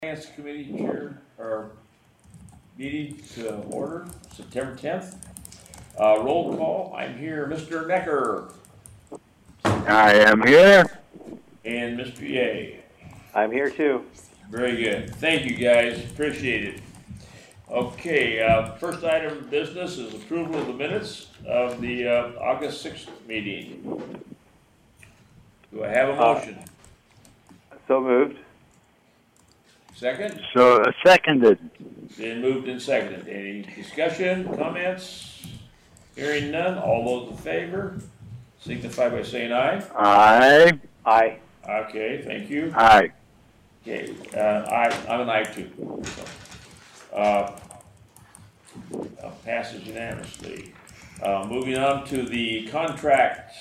Finance Committee Chair, or meeting to order, September 10th. Roll call, I'm here, Mr. Necker I am here. and Mr. Ye. I'm here too. Very good. Thank you, guys. Appreciate it. Okay, first item of business is approval of the minutes of the August 6th meeting. Do I have a motion? So moved. Second? So seconded. Been moved and seconded. Any discussion, comments? Hearing none, all those in favor signify by saying aye. Aye. Aye. Okay, thank you. Aye. Okay, I'm an aye too. So, passes unanimously. Moving on to the contract,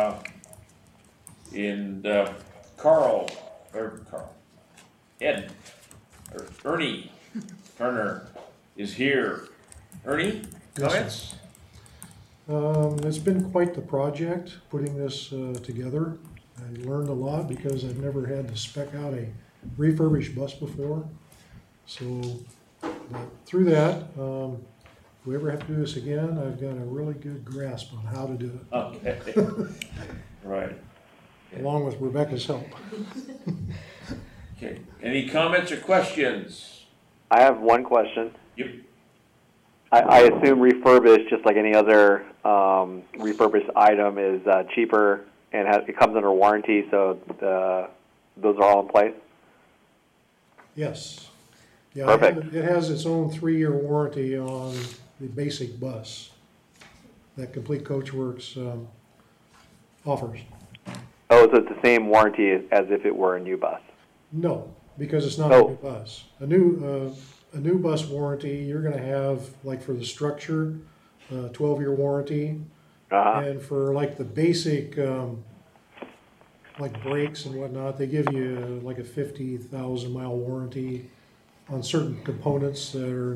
Ernie Turner is here. Ernie, comments? It's been quite the project putting this together. I learned a lot because I've never had to spec out a refurbished bus before. So through that, if we ever have to do this again, I've got a really good grasp on how to do it, Okay, right. along with Rebecca's help. Okay, any comments or questions? I have one question. Yep. I assume refurbished, just like any other refurbished item, is cheaper and it comes under warranty, so those are all in place? Yes. Yeah, Perfect. it has its own 3-year warranty on the basic bus that Complete Coachworks offers. Oh, so it's the same warranty as if it were a new bus? No, because it's not Oh. a new bus. A new bus warranty, you're gonna have, like for the structure, 12-year warranty. Uh-huh. And for like the basic, like brakes and whatnot, they give you like a 50,000 mile warranty on certain components that are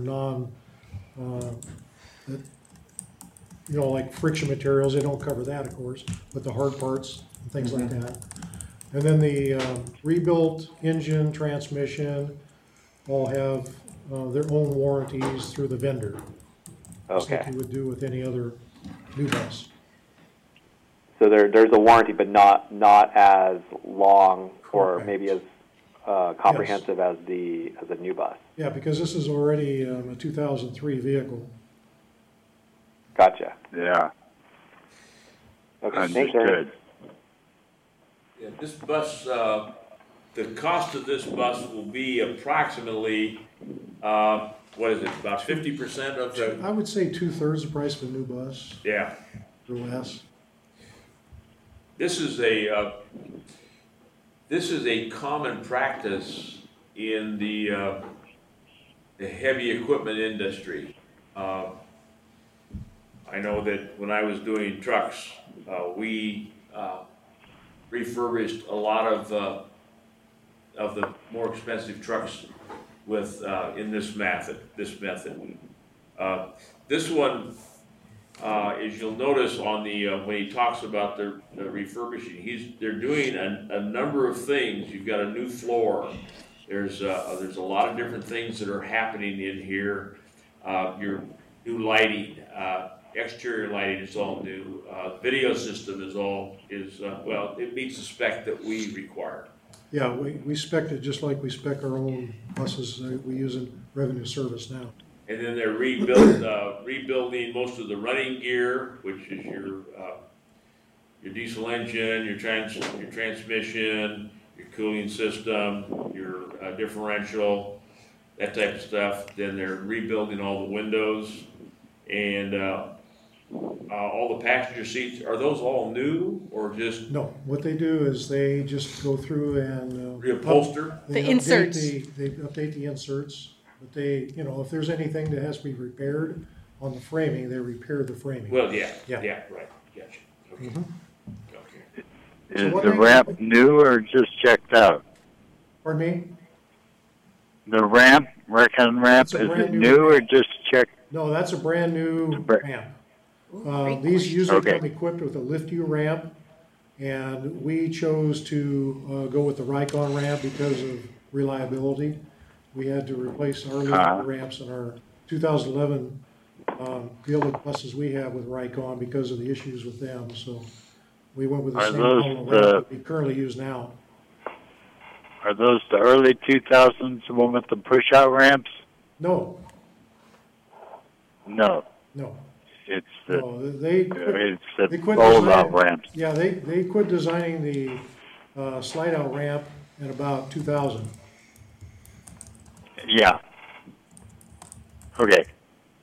like friction materials. They don't cover that, of course, but the hard parts and things like that. And then the rebuilt engine, transmission, all have their own warranties through the vendor. Just like Okay. you would do with any other new bus. So there's a warranty, but not as long or Correct. maybe as comprehensive as the new bus. Yeah, because this is already a 2003 vehicle. Gotcha. Yeah. Okay, thanks, Aaron. Understood. Yeah, this bus, the cost of this bus will be approximately, what is it, about 50% of the, I would say 2/3 the price of a new bus, yeah. or less. This is a common practice in the heavy equipment industry. I know that when I was doing trucks, we refurbished a lot of the more expensive trucks with in this method. This one, as you'll notice on the when he talks about the refurbishing, they're doing a number of things. You've got a new floor. There's a lot of different things that are happening in here. Your new lighting, exterior lighting is all new. Video system is well, it meets the spec that we require. Yeah, we spec it just like we spec our own buses that we use in revenue service now. And then they're rebuilding most of the running gear, which is your diesel engine, your transmission, your cooling system, your differential, that type of stuff. Then they're rebuilding all the windows and all the passenger seats. Are those all new or just No, what they do is they just go through and reupholster? they The inserts. They update the inserts, but they, if there's anything that has to be repaired on the framing, they repair the framing. Well, yeah, Yeah. right, gotcha. Okay. Mhm. Okay. So Is what the they- ramp new or just checked out? Pardon me? The ramp, Recon ramp, It's a is brand it new new or ramp. just checked? No, that's a brand new Bra- ramp. Great These question. usually Okay. come equipped with a lift-U ramp, and we chose to go with the Rycon ramp because of reliability. We had to replace our Uh-huh. ramps in our 2011 Gillig buses we have with Rycon because of the issues with them. So we went with the Are same those model the- ramp that we currently use now. Are those the early 2000s, the one with the push-out ramps? No, No, no, it's the no. They quit fold-out designing- ramps. Yeah, they quit designing the slide out ramp in about 2000. Yeah. Okay.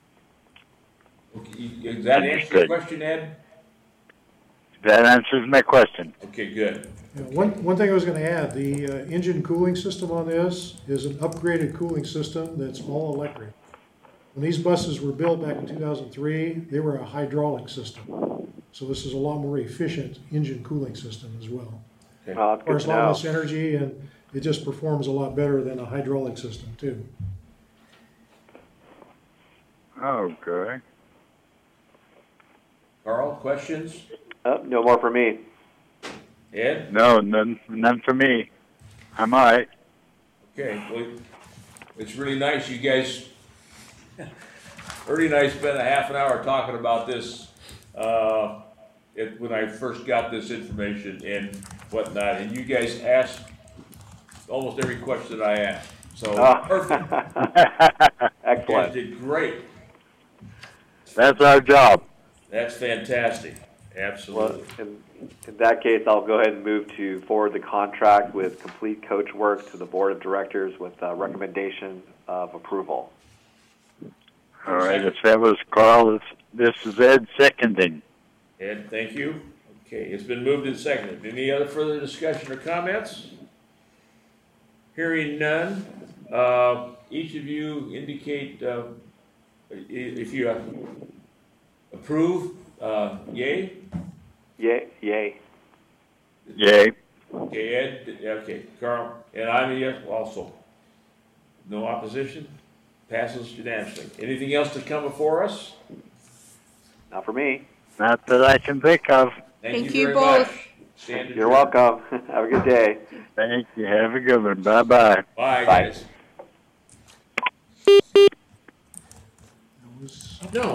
Does that answer your Understood. question, Ed? That answers my question. Okay, good. Yeah, one thing I was gonna add, the engine cooling system on this is an upgraded cooling system that's all electric. When these buses were built back in 2003, they were a hydraulic system. So this is a lot more efficient engine cooling system as well. Well, that's good Requires to a lot know. less energy and it just performs a lot better than a hydraulic system too. Okay. Carl, questions? No more for me. Ed? No, none for me. I'm all right. Okay, well, it's really nice you guys, Ernie and I spent a half an hour talking about this, when I first got this information and whatnot, and you guys asked almost every question that I asked, so perfect. You guys Excellent. did great. That's our job. That's fantastic, Well, absolutely. in that case, I'll go ahead and move to forward the contract with complete coach work to the board of directors with a recommendation of approval. All right. If that was Carl, this is Ed seconding. Ed, thank you. Okay, it's been moved and seconded. Any other further discussion or comments? Hearing none, each of you indicate if you approve, yay? Yay, yay. Yay. Okay, Ed, okay, Carl, and I'm a yes also. No opposition? Passes unanimously. Anything else to come before us? Not for me. Not that I can think of. Thank you very both. much. Stand You're adjourned. welcome. Have a good day. Thank you. Have a good one. Bye-bye. Bye, Bye. guys.